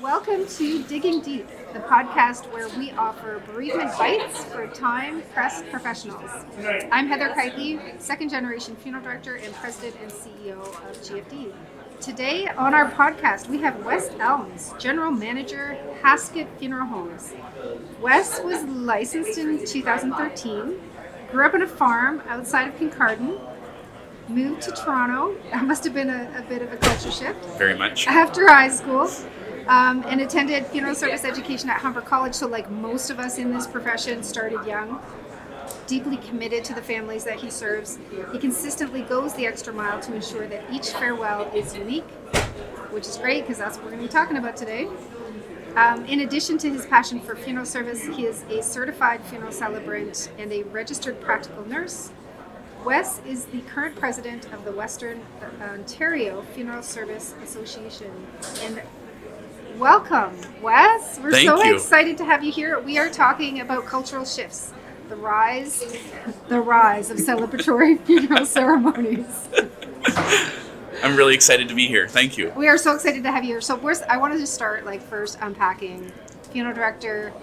Welcome to Digging Deep, the podcast where we offer bereavement bites for time-pressed professionals. I'm Heather Keithley, second-generation funeral director and president and CEO of GFD. Today on our podcast, we have Wes Elms, general manager, Haskett Funeral Homes. Wes was licensed in 2013, grew up on a farm outside of Kincardine, moved to Toronto. That must have been a bit of a culture shift. Very much. After high school. And attended funeral service education at Humber College. So like most of us in this profession, started young, deeply committed to the families that he serves. He consistently goes the extra mile to ensure that each farewell is unique, which is great because that's what we're going to be talking about today. In addition to his passion for funeral service, he is a certified funeral celebrant and a registered practical nurse. Wes is the current president of the Western Ontario Funeral Service Association. And welcome, Wes. We're Thank so you. excited to have you here. We are talking about cultural shifts, the rise of celebratory funeral ceremonies. I'm really excited to be here. Thank you. We are so excited to have you here. So I wanted to start first unpacking funeral director,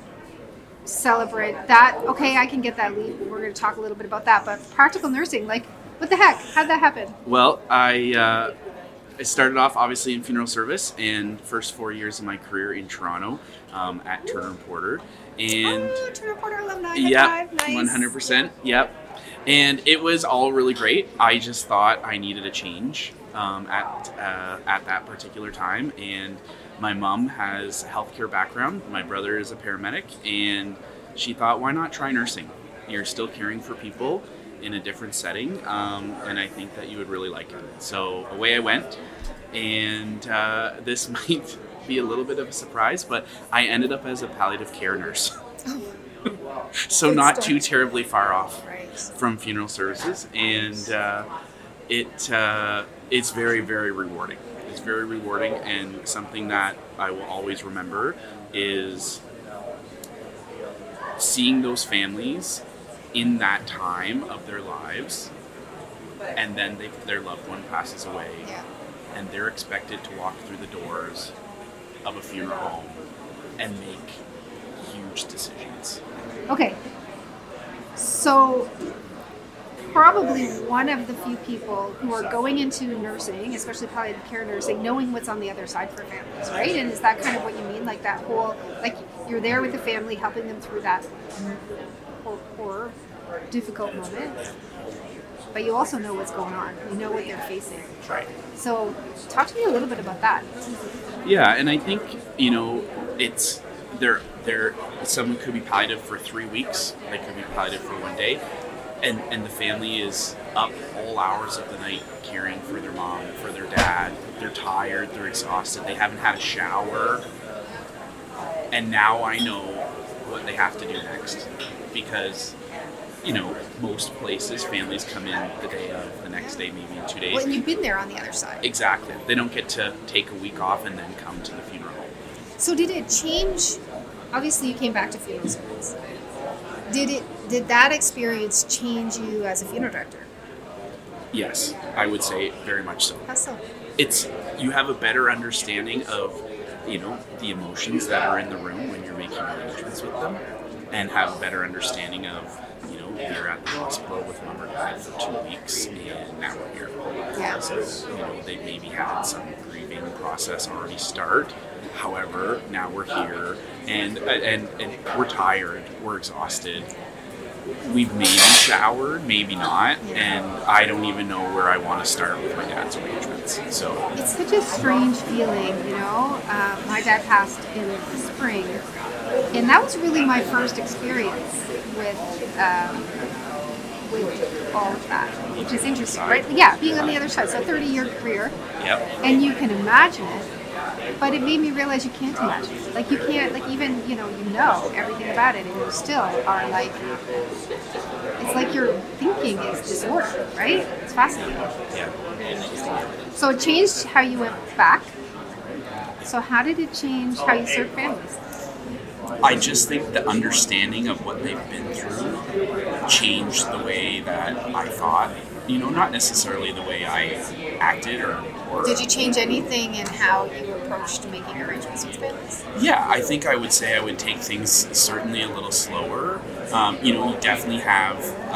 celebrant. Okay, I can get that lead. We're going to talk a little bit about that. But practical nursing, what the heck? How'd that happen? Well, I started off obviously in funeral service, and first 4 years of my career in Toronto at Turner & Porter. And Turner & Porter alumni. Yep, Nice. 100%. Yep. And it was all really great. I just thought I needed a change at that particular time. And my mom has a healthcare background. My brother is a paramedic, and she thought, why not try nursing? You're still caring for people in a different setting, and I think that you would really like it. So away I went, and this might be a little bit of a surprise, but I ended up as a palliative care nurse. So not too terribly far off from funeral services, and it's very, very rewarding. It's very rewarding, and something that I will always remember is seeing those families in that time of their lives, and then their loved one passes away, and they're expected to walk through the doors of a funeral home and make huge decisions. Okay, so probably one of the few people who are going into nursing, especially palliative care nursing, knowing what's on the other side for families, right? And is that kind of what you mean? That whole, you're there with the family, helping them through that poor, difficult moment, but you also know what's going on. You know what they're facing. Right. So talk to me a little bit about that. Yeah, and I think, it's someone could be palliative for 3 weeks, they could be palliative for 1 day, and the family is up all hours of the night caring for their mom, for their dad. They're tired, they're exhausted, they haven't had a shower, and now I know what they have to do next, because most places families come in the day of, the next day, maybe in 2 days. Well, and you've been there on the other side. Exactly. They don't get to take a week off and then come to the funeral home. So did it change? Obviously, you came back to funeral service. Did that experience change you as a funeral director? Yes, I would say very much so. How so? You have a better understanding of, the emotions that are in the room when you're making arrangements with them, and have a better understanding of, you're at the hospital with mom or dad for 2 weeks, and now we're here. Yeah. So, they maybe had some grieving process already start. However, now we're here, and we're tired, we're exhausted. We've maybe showered, maybe not, and I don't even know where I want to start with my dad's arrangements. So it's such a strange feeling, My dad passed in the spring, and that was really my first experience with all of that, which is interesting, right? Yeah, being on the other side. So 30-year career, yep. And you can imagine it. But it made me realize you can't imagine it. You can't, even, you know everything about it, and you still are it's like your thinking is disordered, right? It's fascinating. Yeah. So it changed how you went back. So how did it change how you serve families? I just think the understanding of what they've been through changed the way that I thought. Not necessarily the way I acted or Did you change anything in how you approach to making arrangements with families? Yeah, I think I would say I would take things certainly a little slower. You definitely have,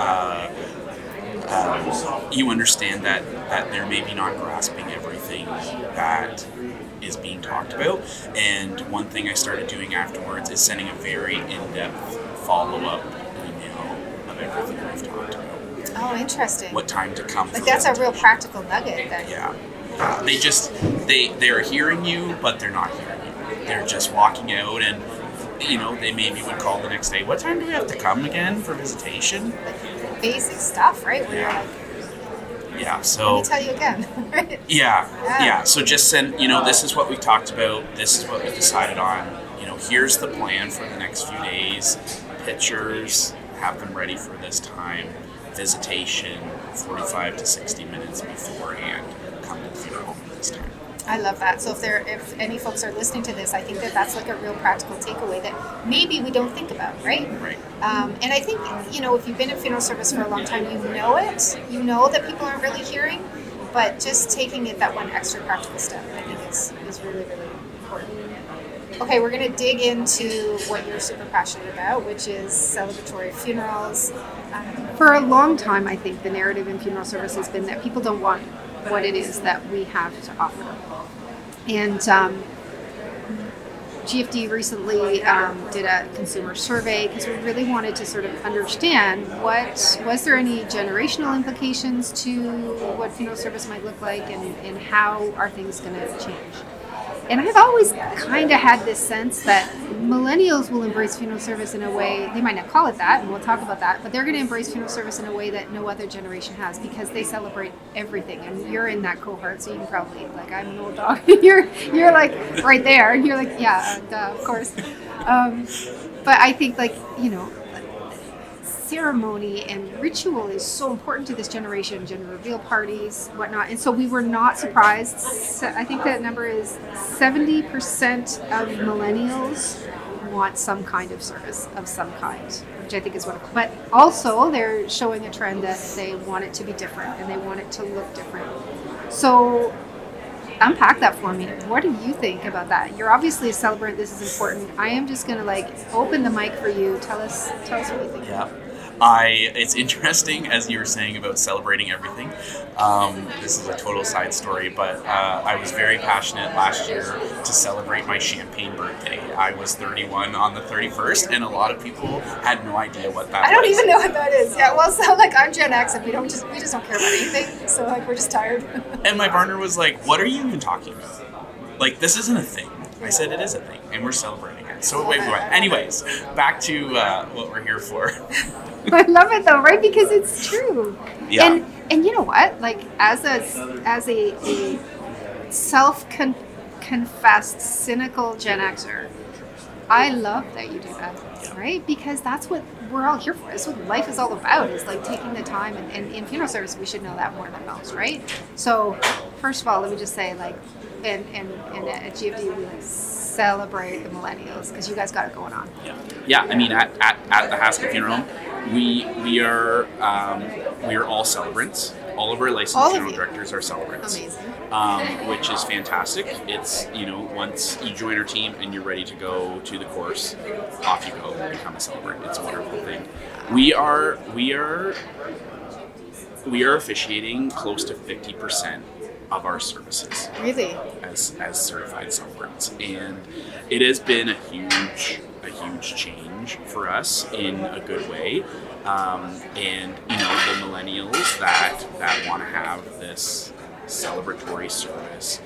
you understand that they're maybe not grasping everything that is being talked about. And one thing I started doing afterwards is sending a very in-depth follow-up email of everything we've talked about. Oh, interesting. What time to come. Like that's a real practical nugget. Yeah. They're hearing you, but they're not hearing you. They're just walking out, and they maybe would call the next day. What time do we have to come again for visitation? Like basic stuff, right? Where you're like, yeah. So let me tell you again. Right? Yeah. So just send. This is what we talked about. This is what we decided on. Here's the plan for the next few days. Pictures. Have them ready for this time. Visitation. 45 to 60 minutes beforehand. Come to the funeral home this time. I love that. So if any folks are listening to this, I think that's like a real practical takeaway that maybe we don't think about, right? Right. And I think, if you've been in funeral service for a long time, you know it. You know that people aren't really hearing, but just taking it that one extra practical step, I think is really, really important. Okay, we're going to dig into what you're super passionate about, which is celebratory funerals. For a long time, I think the narrative in funeral service has been that people don't want what it is that we have to offer. And GFD recently did a consumer survey because we really wanted to sort of understand was there any generational implications to what funeral service might look like, and how are things going to change. And I've always kind of had this sense that millennials will embrace funeral service in a way, they might not call it that, and we'll talk about that, but they're going to embrace funeral service in a way that no other generation has because they celebrate everything. And you're in that cohort, so you can probably, like, I'm an old dog. you're like right there, and you're like, yeah, duh, of course. But I think, ceremony and ritual is so important to this generation, gender reveal parties, whatnot. And so we were not surprised. So I think that number is 70% of millennials want some kind of service of some kind, which I think is wonderful. But also they're showing a trend that they want it to be different and they want it to look different. So unpack that for me. What do you think about that? You're obviously a celebrant. This is important. I am just going to open the mic for you. Tell us what you think. Yeah. It's interesting, as you were saying about celebrating everything. This is a total side story, but I was very passionate last year to celebrate my champagne birthday. I was 31 on the 31st, and a lot of people had no idea what that was. I don't even know what that is. Yeah, well, so I'm Gen X, and we just don't care about anything. So we're just tired. And my partner was like, "What are you even talking about? This isn't a thing." I said, "It is a thing, and we're celebrating it." So wait. Anyways, back to what we're here for. I love it though, right? Because it's true. Yeah. And you know what? As a self-confessed cynical Gen Xer, I love that you do that, right? Because that's what we're all here for. That's what life is all about, is taking the time. And in funeral service, we should know that more than most, right? So first of all, let me just say, and at GFD, we celebrate the millennials because you guys got it going on. Yeah. I mean, at the Haskell Funeral Home, we are all celebrants. All of our licensed funeral directors are celebrants. Amazing. Which is fantastic. It's, once you join our team and you're ready to go to the course, off you go and become a celebrant. It's a wonderful thing. We are officiating close to 50% of our services. Really? As certified celebrants. And it has been a huge change for us in a good way. And the millennials that want to have this celebratory service,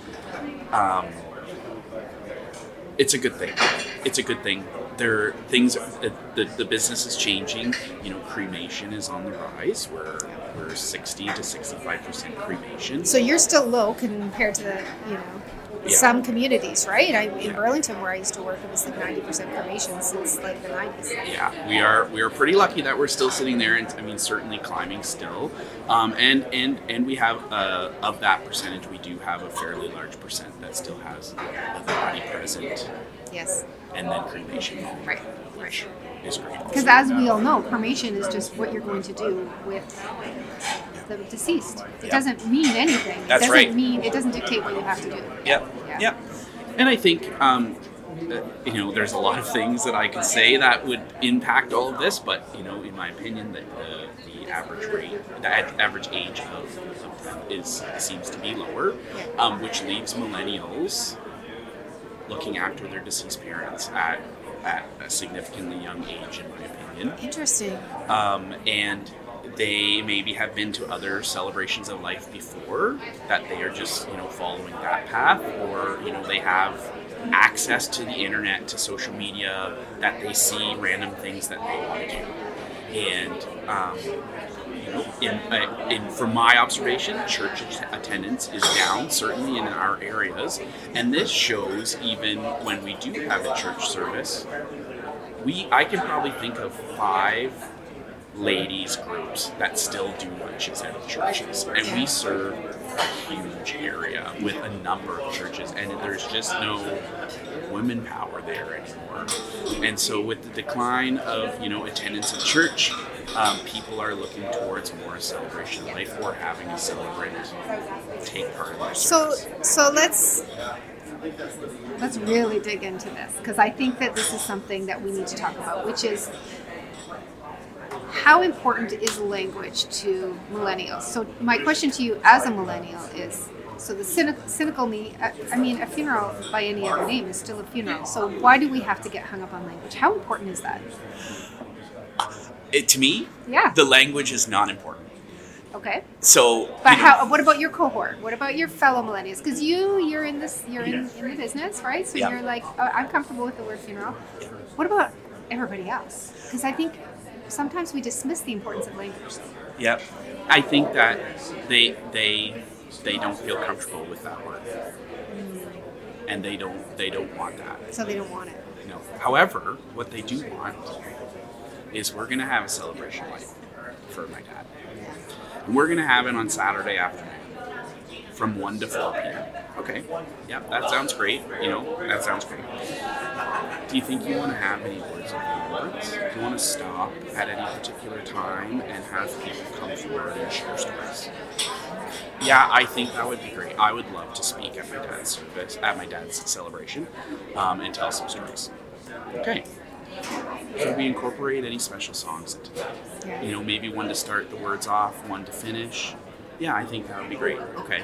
it's a good thing. It's a good thing. The business is changing. Cremation is on the rise. We're 60 to 65% cremation. So you're still low compared to the some communities, right? In Burlington, where I used to work, it was 90% cremation since the 90s. Yeah, we are pretty lucky that we're still sitting there, and certainly climbing still. And we have of that percentage, we do have a fairly large percent that still has the body present. Yes. And then cremation. Right. Is great. Because as we all know, cremation is just what you're going to do with the deceased. It doesn't mean anything. That's it doesn't right. mean, it doesn't dictate what you have to do. Yep. And I think, there's a lot of things that I could say that would impact all of this, but, in my opinion, the average age of them seems to be lower, which leaves millennials looking after their deceased parents at a significantly young age, in my opinion. Interesting. And they maybe have been to other celebrations of life before, that they are just, following that path, or, they have access to the internet, to social media, that they see random things that they want to do. And, from my observation, church attendance is down, certainly in our areas. And this shows even when we do have a church service, I can probably think of 5 ladies groups that still do lunches at churches, and we serve a huge area with a number of churches, and there's just no women power there anymore. And so with the decline of attendance at church, people are looking towards more a celebration of life, or having a celebrant take part in their service. So let's really dig into this, because I think that this is something that we need to talk about, which is how important is language to millennials? So my question to you as a millennial is, so the cynical me, a funeral by any other name is still a funeral. So why do we have to get hung up on language? How important is that? To me, yeah, the language is not important. Okay. So, but what about your cohort? What about your fellow millennials? Because you're in this, in the business, right? So you're like, I'm comfortable with the word funeral. What about everybody else? Because I think sometimes we dismiss the importance of language. Yeah, I think that they don't feel comfortable with that word, and they don't want that. So they don't want it. No. However, what they do want is we're going to have a celebration life for my dad, and we're going to have it on Saturday afternoon from 1 to 4 p.m. Okay. Yep, that sounds great. That sounds great. Do you think you want to have any words of words? Do you want to stop at any particular time and have people come forward and share stories? Yeah, I think that would be great. I would love to speak at my dad's service, at my dad's celebration, and tell some stories. Okay. Should we incorporate any special songs into that? Yeah. Maybe one to start the words off, one to finish. Yeah, I think that would be great. Okay.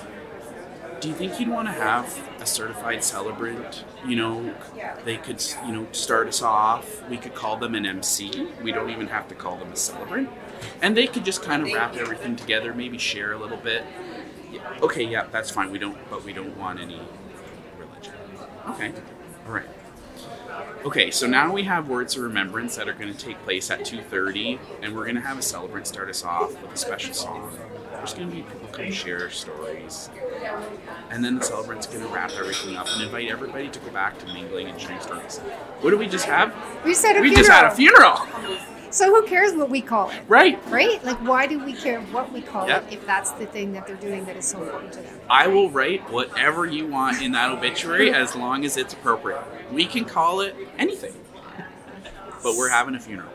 Do you think you'd want to have a certified celebrant? They could, start us off. We could call them an MC. We don't even have to call them a celebrant. And they could just kind of wrap everything together, maybe share a little bit. Yeah. Okay, yeah, that's fine. We don't want any religion. Okay, all right. Okay, so now we have words of remembrance that are going to take place at 2:30, and we're going to have a celebrant start us off with a special song. There's going to be people come share stories, and then the celebrant's going to wrap everything up and invite everybody to go back to mingling and sharing stories. What did we just have? We just had a funeral. So who cares what we call it? Right. Right? Like, why do we care what we call it if that's the thing that they're doing that is so important to them? I will write whatever you want in that obituary as long as it's appropriate. We can call it anything. But we're having a funeral.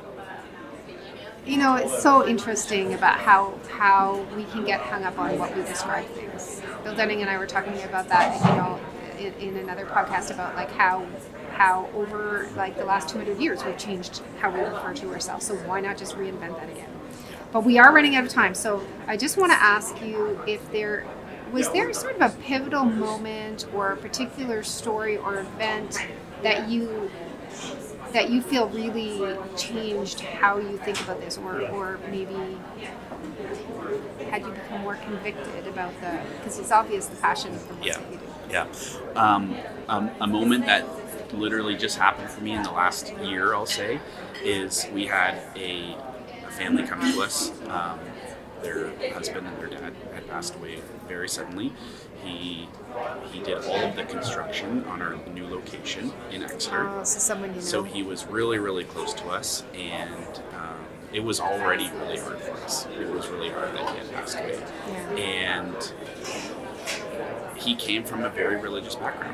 It's so interesting about how we can get hung up on what we describe things. Bill Dunning and I were talking about that, in another podcast about like how over like the last 200 years we've changed how we refer to ourselves. So why not just reinvent that again? But we are running out of time. So I just want to ask you if there was sort of a pivotal moment or a particular story or event that you feel really changed how you think about this, or maybe had you become more convicted about because it's obvious the passion of the work that you do. Yeah. A moment that literally just happened for me in the last year, I'll say, is we had a family come to us. Their husband and their dad had passed away very suddenly. He did all of the construction on our new location in Exeter. Oh, so someone you know. So he was really, really close to us, and it was already really hard for us. It was really hard that he had passed away. Yeah. And he came from a very religious background.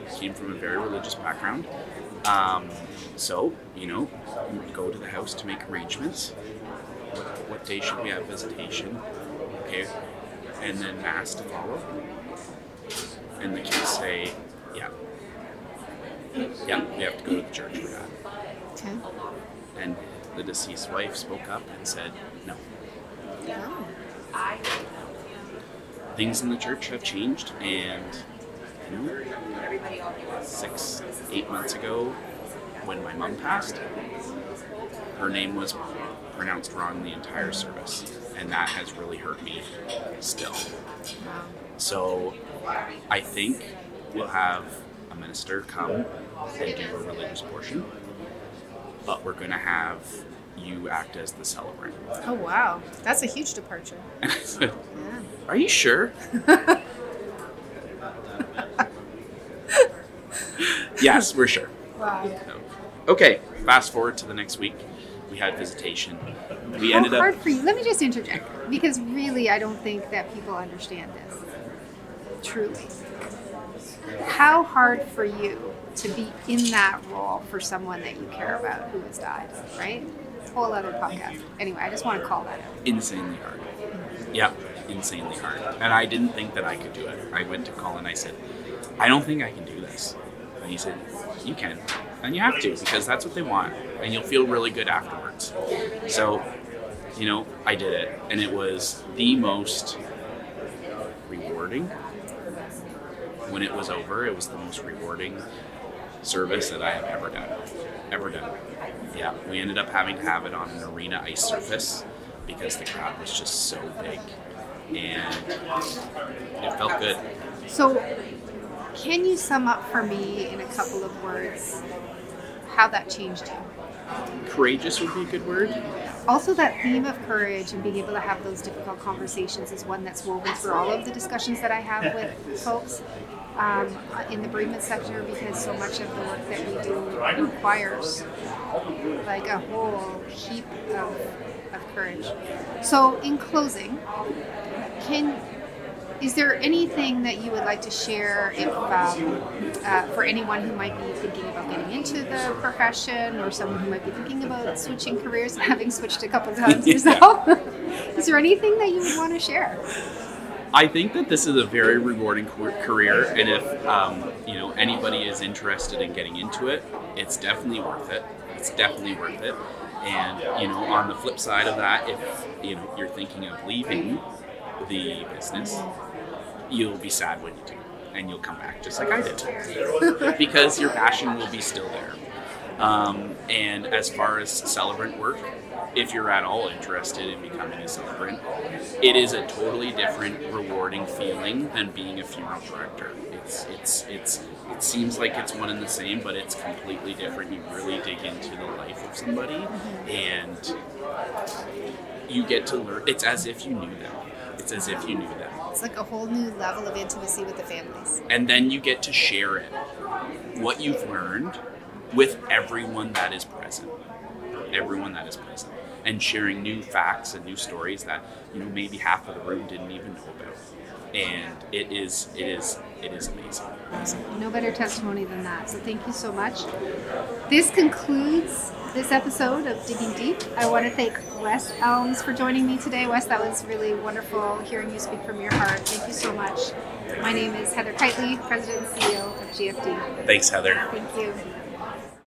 So, we go to the house to make arrangements. What day should we have visitation? Okay. And then Mass to follow. And the kids say, yeah, Yeah, we have to go to the church for that. Okay. And the deceased wife spoke up and said, no. Oh. Things in the church have changed, and 6-8 months ago, when my mom passed, her name was pronounced wrong the entire service, and that has really hurt me still. Wow. So I think we'll have a minister come and do a religious portion, but we're going to have you act as the celebrant. Oh, wow. That's a huge departure. And I said, Yeah. are you sure? Yes, we're sure. Wow. Okay, fast forward to the next week. We had visitation. We How ended hard up. for you? Let me just interject, because really I don't think that people understand this. Truly. How hard for you to be in that role for someone that you care about who has died, right? Whole other podcast. Anyway, I just want to call that out. Insanely hard. Yeah, insanely hard. And I didn't think that I could do it. I went to Colin, I said, I don't think I can do this. And he said, you can. And you have to, because that's what they want. And you'll feel really good afterwards. So, I did it. And it was the most rewarding. When it was over, it was the most rewarding service that I have ever done. Yeah, we ended up having to have it on an arena ice surface because the crowd was just so big, and it felt good. So, can you sum up for me in a couple of words how that changed you? Courageous would be a good word. Also, that theme of courage and being able to have those difficult conversations is one that's woven through all of the discussions that I have with folks in the bereavement sector, because so much of the work that we do requires like a whole heap of courage. So, in closing, is there anything that you would like to share if, for anyone who might be thinking about getting into the profession, or someone who might be thinking about switching careers, having switched a couple times yourself? Is there anything that you would want to share? I think that this is a very rewarding career, and if anybody is interested in getting into it, it's definitely worth it. And on the flip side of that, if you're thinking of leaving the business, you'll be sad when you do, and you'll come back just like I did, because your passion will be still there. And as far as celebrant work, if you're at all interested in becoming a celebrant, it is a totally different, rewarding feeling than being a funeral director. It seems like it's one and the same, but it's completely different. You really dig into the life of somebody, and you get to learn. It's as if you knew them. It's like a whole new level of intimacy with the families. And then you get to share it, what you've learned, with everyone that is present. And sharing new facts and new stories that maybe half of the room didn't even know about. And it is amazing. No better testimony than that. So thank you so much. This concludes this episode of Digging Deep. I want to thank Wes Elms for joining me today. Wes, that was really wonderful hearing you speak from your heart. Thank you so much. My name is Heather Kitely, President and CEO of GFD. Thanks, Heather. Thank you.